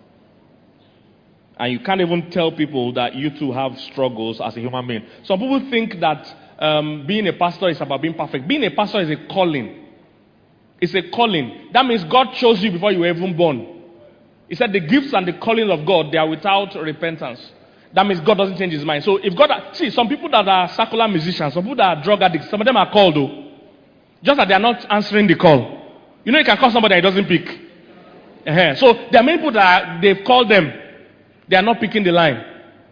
And you can't even tell people that you too have struggles as a human being. Some people think that um, being a pastor is about being perfect. Being a pastor is a calling. It's a calling. That means God chose you before you were even born. He said the gifts and the callings of God, they are without repentance. That means God doesn't change his mind. So if God, see, some people that are secular musicians, some people that are drug addicts, some of them are called though. Just that they are not answering the call. You know, you can call somebody that doesn't pick. Uh-huh. So there are many people that are, they've called them. They are not picking the line.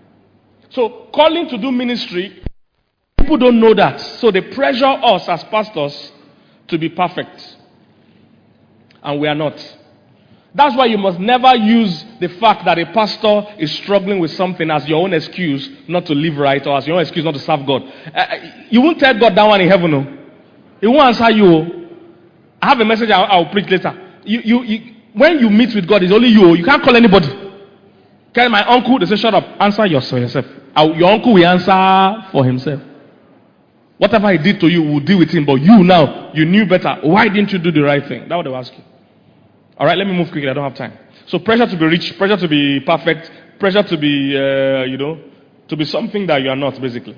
So calling to do ministry, people don't know that. So they pressure us as pastors to be perfect. And we are not. That's why you must never use the fact that a pastor is struggling with something as your own excuse not to live right, or as your own excuse not to serve God. Uh, you won't tell God that one in heaven, no. He won't answer you. I have a message I'll, I'll preach later. You, you, you, when you meet with God, it's only you. You can't call anybody. Tell my uncle, they say, shut up. Answer yourself. Your uncle will answer for himself. Whatever he did to you, will deal with him. But you now, you knew better. Why didn't you do the right thing? That's what they will ask you. All right, let me move quickly. I don't have time. So pressure to be rich, pressure to be perfect, pressure to be, uh, you know, to be something that you are not, basically.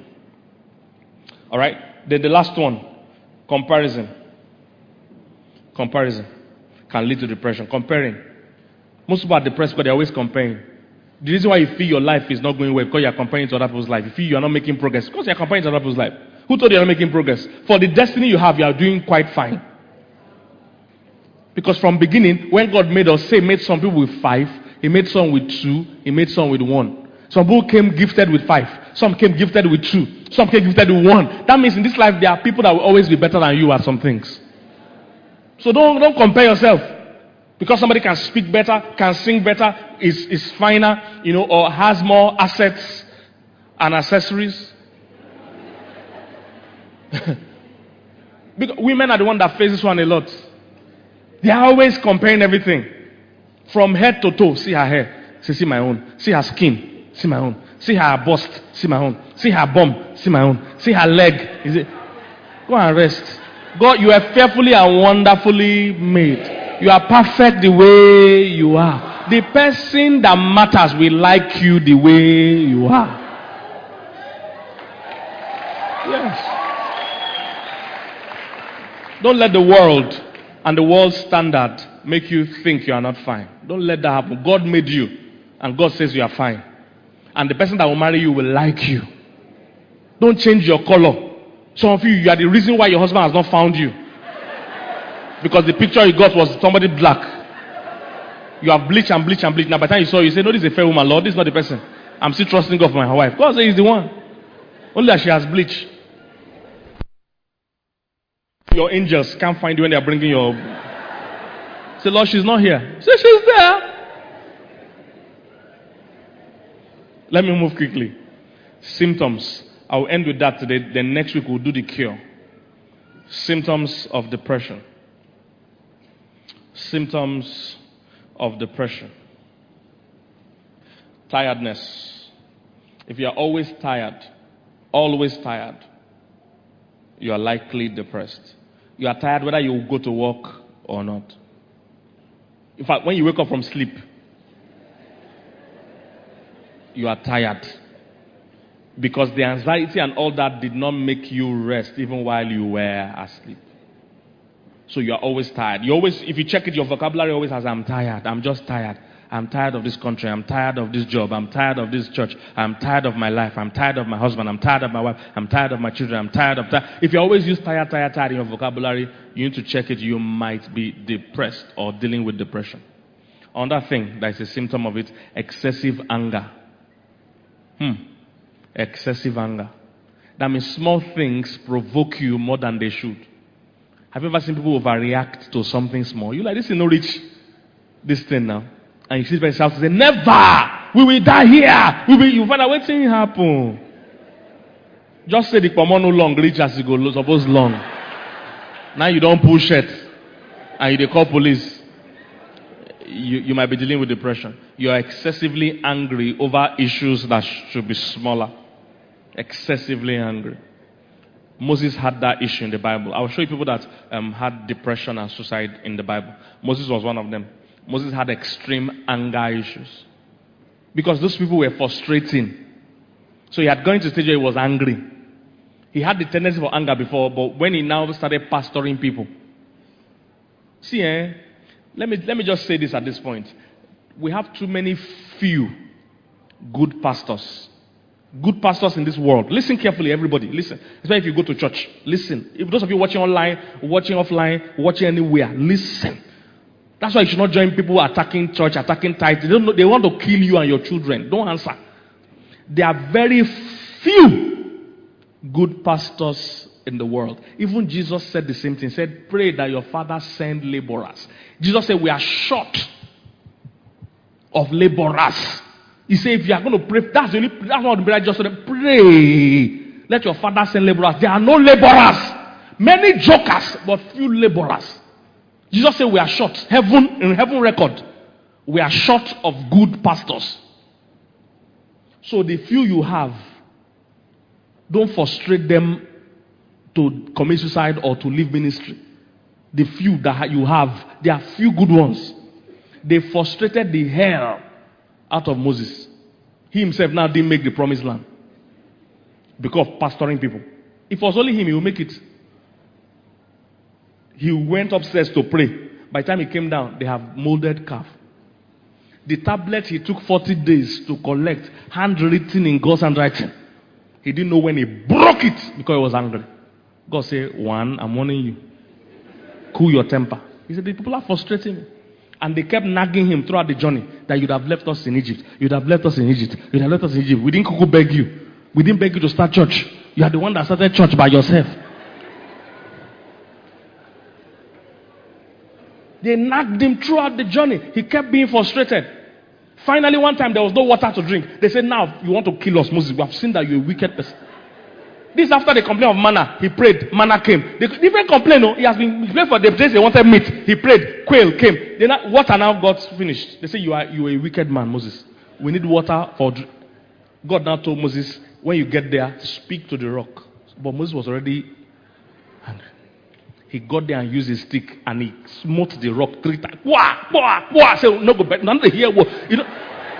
All right. Then the last one, comparison. Comparison can lead to depression. Comparing. Most people are depressed because they're always comparing. The reason why you feel your life is not going well because you're comparing to other people's life. You feel you're not making progress because you're comparing to other people's life. Who told you you're not making progress? For the destiny you have, you are doing quite fine. Because from beginning, when God made us, say, made some people with five, He made some with two, He made some with one. Some people came gifted with five, some came gifted with two, some came gifted with one. That means in this life, there are people that will always be better than you at some things. So don't, don't compare yourself. Because somebody can speak better, can sing better, is, is finer, you know, or has more assets and accessories. Because women are the one that face this one a lot. They are always comparing everything. From head to toe. See her hair. See, see my own. See her skin. See my own. See her bust. See my own. See her bum. See my own. See her leg. Is it? Go and rest. God, you are fearfully and wonderfully made. You are perfect the way you are. The person that matters will like you the way you are. Yes. Don't let the world and the world's standard make you think you are not fine. Don't let that happen. God made you, and God says you are fine. And the person that will marry you will like you. Don't change your color. Some of you, you are the reason why your husband has not found you. Because the picture you got was somebody black. You have bleached and bleached and bleached. Now by the time you saw, you say, no, this is a fair woman, Lord. This is not the person. I'm still trusting God for my wife. God says he's the one. Only that she has bleached. Your angels can't find you when they are bringing your... Say, Lord, she's not here. Say, she's there. Let me move quickly. Symptoms. I'll end with that today. Then next week we'll do the cure. Symptoms of depression. Symptoms of depression. Tiredness. If you are always tired, always tired, you are likely depressed. You are tired whether you go to work or not. In fact, when you wake up from sleep, you are tired. Because the anxiety and all that did not make you rest even while you were asleep. So you are always tired. You always, if you check it, your vocabulary always has, I'm tired. I'm just tired. I'm tired of this country. I'm tired of this job. I'm tired of this church. I'm tired of my life. I'm tired of my husband. I'm tired of my wife. I'm tired of my children. I'm tired of that. If you always use tired, tired, tired in your vocabulary, you need to check it. You might be depressed or dealing with depression. Another thing that is a symptom of it, excessive anger. Hmm. Excessive anger. That means small things provoke you more than they should. Have you ever seen people overreact to something small? You like, this is not rich, this thing now. And you see the person say, never! We will die here! We will, you find out what thing happen. Just say the common no long reach as you go, suppose long. Now you don't push it. And you call police. You, you might be dealing with depression. You are excessively angry over issues that should be smaller. Excessively angry. Moses had that issue in the Bible. I will show you people that um, had depression and suicide in the Bible. Moses was one of them. Moses had extreme anger issues. Because those people were frustrating. So he had gone to the stage where he was angry. He had the tendency for anger before, but when he now started pastoring people. See, eh? Let me, let me just say this at this point. We have too many few good pastors. Good pastors in this world. Listen carefully, everybody. Listen. Especially if you go to church. Listen. If those of you watching online, watching offline, watching anywhere, listen. That's why you should not join people attacking church, attacking tithe. They don't know, they want to kill you and your children. Don't answer. There are very few good pastors in the world. Even Jesus said the same thing. He said, pray that your Father send laborers. Jesus said, we are short of laborers. He said, if you are going to pray, that's the only, that's not the prayer. Just said, pray. Let your Father send laborers. There are no laborers. Many jokers, but few laborers. Jesus said, we are short. Heaven, in heaven record, we are short of good pastors. So the few you have, don't frustrate them to commit suicide or to leave ministry. The few that you have, there are few good ones. They frustrated the hell out of Moses. He himself now didn't make the promised land because of pastoring people. If it was only him, he would make it. He went upstairs to pray. By the time he came down, they have molded calf. The tablet he took forty days to collect, handwritten in God's handwriting. He didn't know when he broke it because he was angry. God said, one, I'm warning you. Cool your temper. He said, the people are frustrating me. And they kept nagging him throughout the journey that you'd have left us in Egypt. You'd have left us in Egypt. You'd have left us in Egypt. We didn't cuckoo beg you. We didn't beg you to start church. You are the one that started church by yourself. They nagged him throughout the journey. He kept being frustrated. Finally, one time there was no water to drink. They said, now you want to kill us, Moses. We have seen that you're a wicked person. This after they complained of manna. He prayed. Manna came. They didn't complain. No. He has been praying for the place they wanted meat. He prayed. Quail came. Then water now got finished. They say, you are you are a wicked man, Moses. We need water for drink. God now told Moses, when you get there, speak to the rock. But Moses was already angry. He got there and used his stick and he smote the rock three times. Wah, wah, wah. Say, no go back. None of the here. You know.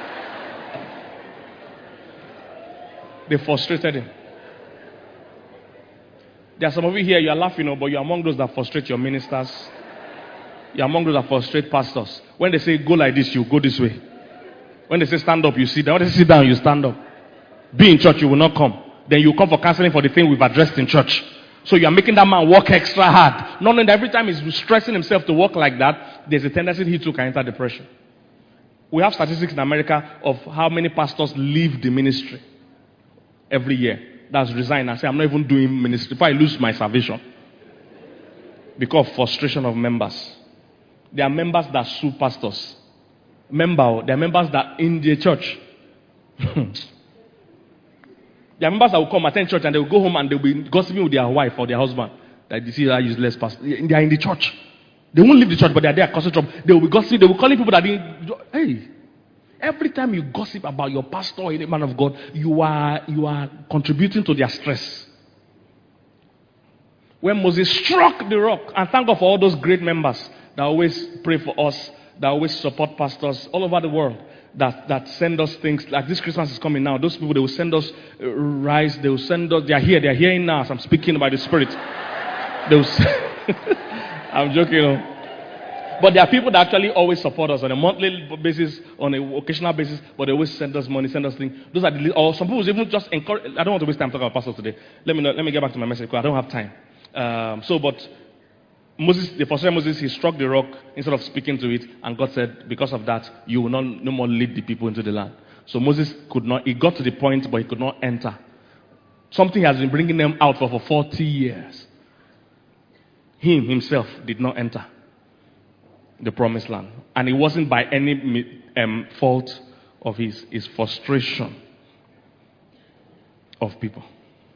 They frustrated him. There are some of you here, you are laughing, but you're among those that frustrate your ministers. You're among those that frustrate pastors. When they say go like this, you go this way. When they say stand up, you sit down. When they say sit down, you stand up. Be in church, you will not come. Then you come for counseling for the thing we've addressed in church. So you are making that man work extra hard. Not knowing that every time he's stressing himself to work like that, there's a tendency he too can enter depression. We have statistics in America of how many pastors leave the ministry every year. That's resign and say, I'm not even doing ministry. If I lose my salvation. Because of frustration of members. There are members that sue pastors. Member, there are members that in the church. There are members that will come attend church and they will go home and they will be gossiping with their wife or their husband. That you see that useless pastor. They are in the church. They won't leave the church, but they are there causing trouble. They will be gossiping. They will call people that didn't. Hey. Every time you gossip about your pastor or any man of God, you are you are contributing to their stress. When Moses struck the rock, and thank God for all those great members that always pray for us, that always support pastors all over the world, that, that send us things like this Christmas is coming now. Those people, they will send us uh, rice, they will send us, they are here, they are hearing now as I'm speaking by the Spirit. They will I'm joking, you know. But there are people that actually always support us on a monthly basis, on an occasional basis, but they always send us money, send us things. Those are the, or some people even just encourage. I don't want to waste time talking about pastors today. Let me know, let me get back to my message because I don't have time. Um, so, but Moses, the first Moses, he struck the rock instead of speaking to it, and God said, because of that, you will not no more lead the people into the land. So Moses could not, he got to the point, but he could not enter. Something has been bringing them out for, for forty years. He himself did not enter the promised land. And it wasn't by any um, fault of his, his frustration of people.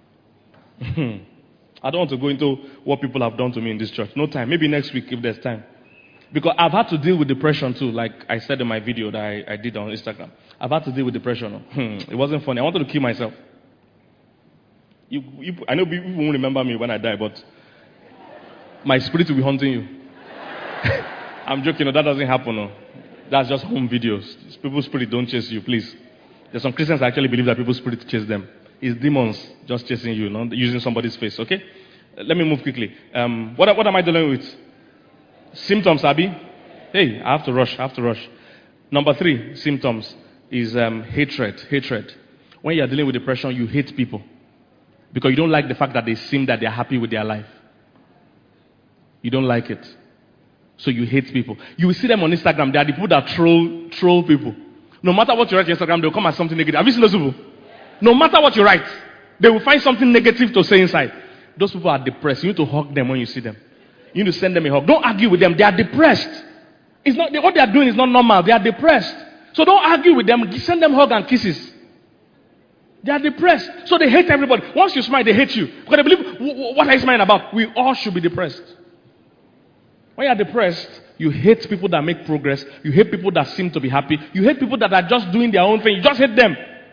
I don't want to go into what people have done to me in this church. No time. Maybe next week if there's time. Because I've had to deal with depression too, like I said in my video that I, I did on Instagram. I've had to deal with depression. Hmm, it wasn't funny. I wanted to kill myself. You, you, I know people won't remember me when I die, but my spirit will be haunting you. I'm joking. No, that doesn't happen. No. That's just home videos. People's spirit don't chase you, please. There's some Christians that actually believe that people's spirit chase them. It's demons just chasing you, not using somebody's face. Okay? Let me move quickly. Um, what, what am I dealing with? Symptoms, Abby? Hey, I have to rush. I have to rush. Number three symptoms is um, hatred. Hatred. When you are dealing with depression, you hate people because you don't like the fact that they seem that they are happy with their life. You don't like it, so you hate people. You will see them on Instagram. They are the people that troll troll people. No matter what you write on Instagram, they will come as something negative. Have you seen those people? No matter what you write, they will find something negative to say inside. Those people are depressed. You need to hug them when you see them. You need to send them a hug. Don't argue with them. They are depressed. It's not what they are doing is not normal. They are depressed. So don't argue with them. Send them hug and kisses. They are depressed. So they hate everybody. Once you smile, they hate you. Because they believe, what are you smiling about? We all should be depressed. When you are depressed, you hate people that make progress. You hate people that seem to be happy. You hate people that are just doing their own thing. You just hate them.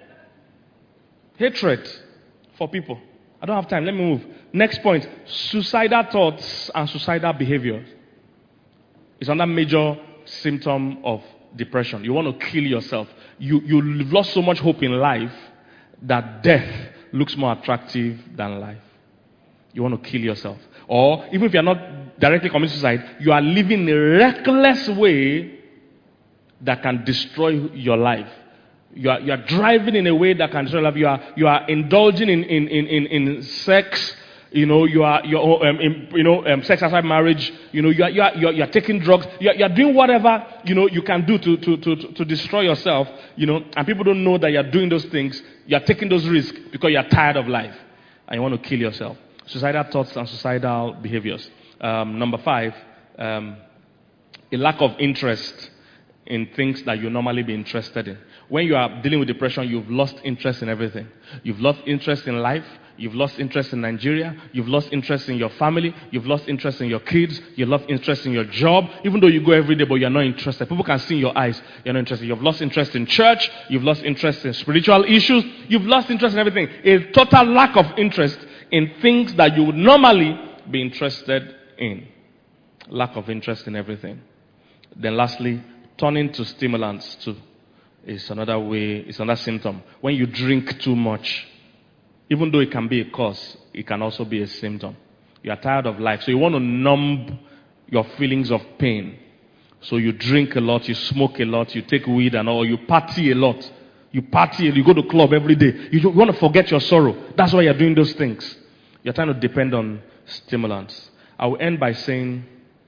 Hatred for people. I don't have time. Let me move. Next point. Suicidal thoughts and suicidal behavior. It's another major symptom of depression. You want to kill yourself. You, you've lost so much hope in life that death looks more attractive than life. You want to kill yourself. Or even if you're not directly committing suicide, you are living in a reckless way that can destroy your life. You are, you are driving in a way that can destroy your life. You are, you are indulging in, in, in, in, in sex. You know, you are, you're, um, in, you know, um, sex outside marriage. You know, you are, you are, you are, you are taking drugs. You are, you are doing whatever, you know, you can do to, to, to, to destroy yourself. You know, and people don't know that you are doing those things. You are taking those risks because you are tired of life. And you want to kill yourself. Suicidal thoughts and suicidal behaviors. Um, number five, um, a lack of interest in things that you normally be interested in. When you are dealing with depression, you've lost interest in everything. You've lost interest in life. You've lost interest in Nigeria. You've lost interest in your family. You've lost interest in your kids. You've lost interest in your job. Even though you go every day, but you're not interested. People can see in your eyes you're not interested. You've lost interest in church. You've lost interest in spiritual issues. You've lost interest in everything. A total lack of interest in things that you would normally be interested in. Lack of interest in everything. Then lastly, turning to stimulants too is another way, it's another symptom. When you drink too much, even though it can be a cause, it can also be a symptom. You are tired of life, so you want to numb your feelings of pain. So you drink a lot, you smoke a lot, you take weed and all, you party a lot. You party, you go to club every day. You want to forget your sorrow. That's why you're doing those things. You're trying to depend on stimulants. I will end by saying,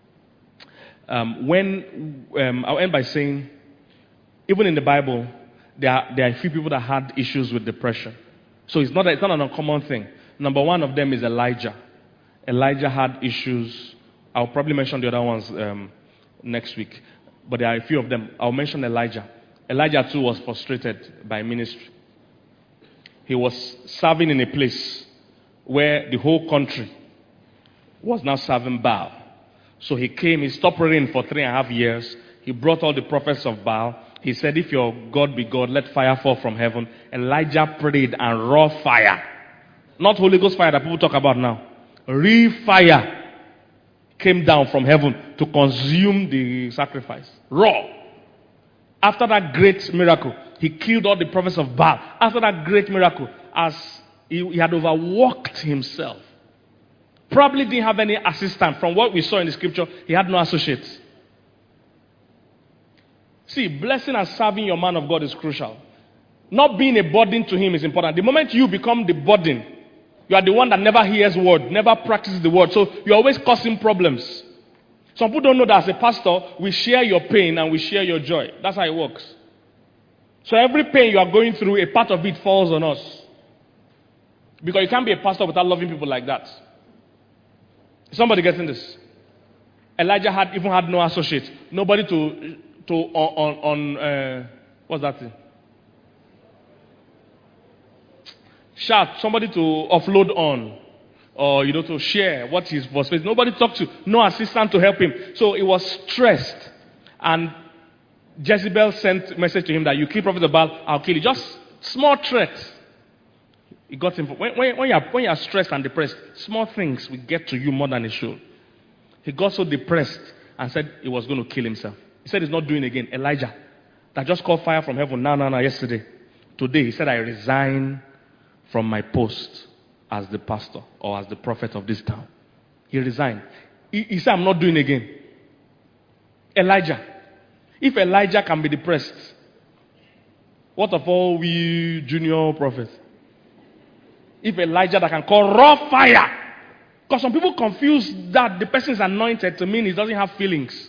um, when um, I'll end by saying, even in the Bible, there are, there are a few people that had issues with depression. So it's not, it's not an uncommon thing. Number one of them is Elijah. Elijah had issues. I'll probably mention the other ones um, next week. But there are a few of them. I'll mention Elijah. Elijah too was frustrated by ministry. He was serving in a place where the whole country was now serving Baal. So he came, he stopped praying for three and a half years. He brought all the prophets of Baal. He said, if your God be God, let fire fall from heaven. Elijah prayed and raw fire. Not Holy Ghost fire that people talk about now. Real fire came down from heaven to consume the sacrifice. Raw. After that great miracle, he killed all the prophets of Baal. After that great miracle, as he, he had overworked himself. Probably didn't have any assistant. From what we saw in the scripture, he had no associates. See, blessing and serving your man of God is crucial. Not being a burden to him is important. The moment you become the burden, you are the one that never hears word, never practices the word. So you're always causing problems. Some people don't know that as a pastor, we share your pain and we share your joy. That's how it works. So every pain you are going through, a part of it falls on us. Because you can't be a pastor without loving people like that. Somebody getting this? Elijah had even had no associates. Nobody to, to on, on uh, what's that thing? Shout, somebody to offload on. Or, you know, to share what he was facing. Nobody talked to, no assistant to help him. So he was stressed. And Jezebel sent a message to him that you kill Prophet Baal, I'll kill you. Just small threats. He got him. When, when, when, you are, when you are stressed and depressed, small things will get to you more than it should. He got so depressed and said he was going to kill himself. He said he's not doing it again. Elijah, that just called fire from heaven. No, no, no, yesterday. Today, he said, I resign from my post as the pastor or as the prophet of this town. He resigned. He, he said, I'm not doing it again. Elijah. If Elijah can be depressed, what of all we junior prophets? If Elijah that can call raw fire. Because some people confuse that the person is anointed to mean he doesn't have feelings.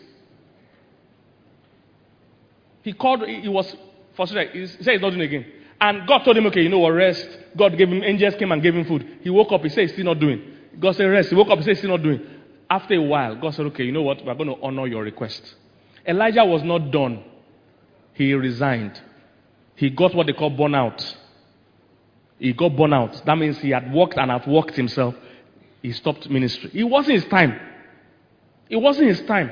He called, he was frustrated. He said he's not doing it again. And God told him, okay, you know what, rest. God gave him, angels came and gave him food. He woke up, he said he's still not doing. God said rest. He woke up, he said he's still not doing. After a while, God said, okay, you know what, we're going to honor your request. Elijah was not done. He resigned. He got what they call burnout. He got burnout. That means he had worked and outworked himself. He stopped ministry. It wasn't his time. It wasn't his time.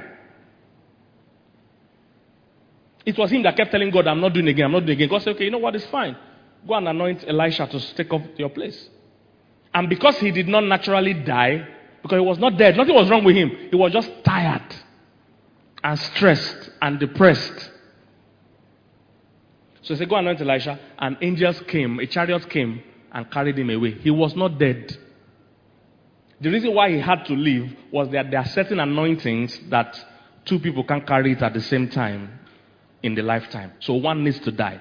It was him that kept telling God, I'm not doing it again, I'm not doing it again. God said, okay, you know what, it's fine. Go and anoint Elisha to take up your place. And because he did not naturally die, because he was not dead, nothing was wrong with him. He was just tired and stressed and depressed. So he said, go and anoint Elisha. And angels came, a chariot came and carried him away. He was not dead. The reason why he had to leave was that there are certain anointings that two people can't carry it at the same time in the lifetime. So one needs to die.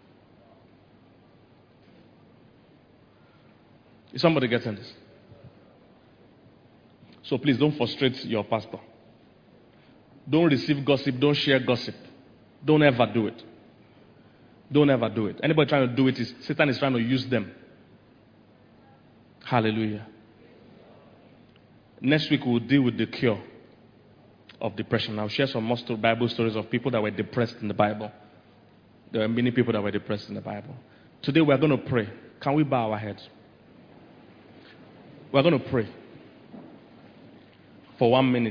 Is somebody getting this? So please don't frustrate your pastor. Don't receive gossip. Don't share gossip. Don't ever do it. Don't ever do it. Anybody trying to do it, is Satan is trying to use them. Hallelujah. Next week we'll deal with the cure of depression. I'll share some more Bible stories of people that were depressed in the Bible. There were many people that were depressed in the Bible. Today we're going to pray. Can we bow our heads? We're going to pray for one minute.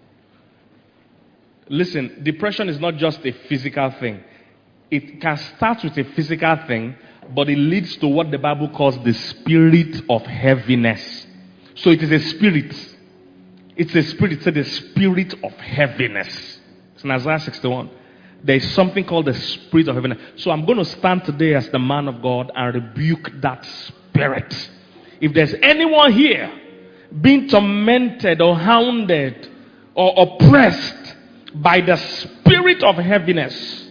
Listen, depression is not just a physical thing. It can start with a physical thing, but it leads to what the Bible calls the spirit of heaviness. So it is a spirit. It's a spirit. It's the spirit of heaviness. It's in Isaiah sixty-one. There is something called the spirit of heaviness. So I'm going to stand today as the man of God and rebuke that spirit. If there's anyone here being tormented or hounded or oppressed by the spirit of heaviness,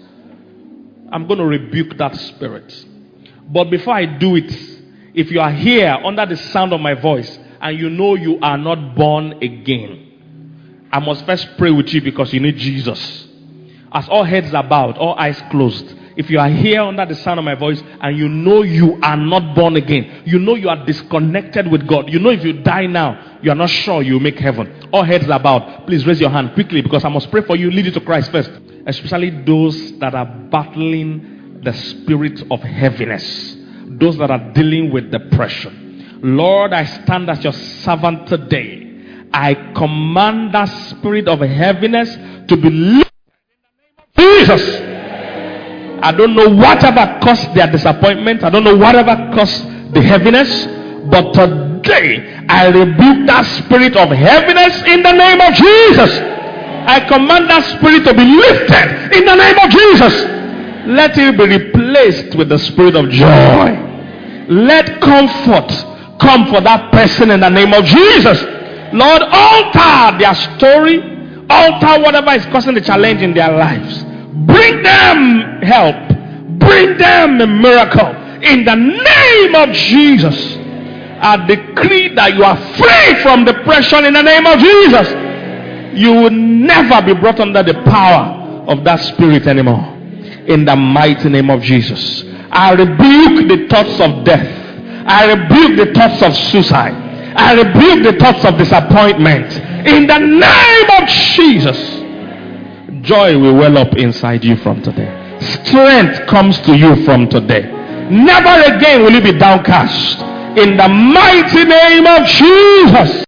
I'm going to rebuke that spirit. But before I do it, if you are here under the sound of my voice and you know you are not born again, I must first pray with you because you need Jesus. As all heads are bowed, all eyes closed, if you are here under the sound of my voice and you know you are not born again, you know you are disconnected with God, you know if you die now, you are not sure you will make heaven. All heads are bowed. Please raise your hand quickly because I must pray for you. Lead you to Christ first. Especially those that are battling the spirit of heaviness. Those that are dealing with depression. Lord, I stand as your servant today. I command that spirit of heaviness to be lifted in the name of Jesus. I don't know whatever caused their disappointment. I don't know whatever caused the heaviness. But today, I rebuke that spirit of heaviness in the name of Jesus. I command that spirit to be lifted in the name of Jesus. Let it be replaced with the spirit of joy. Let comfort come for that person in the name of Jesus. Lord, alter their story. Alter whatever is causing the challenge in their lives. Bring them help. Bring them a miracle. In the name of Jesus, I decree that you are free from depression in the name of Jesus. You will never be brought under the power of that spirit anymore. In the mighty name of Jesus. I rebuke the thoughts of death. I rebuke the thoughts of suicide. I rebuke the thoughts of disappointment. In the name of Jesus. Joy will well up inside you from today. Strength comes to you from today. Never again will you be downcast. In the mighty name of Jesus.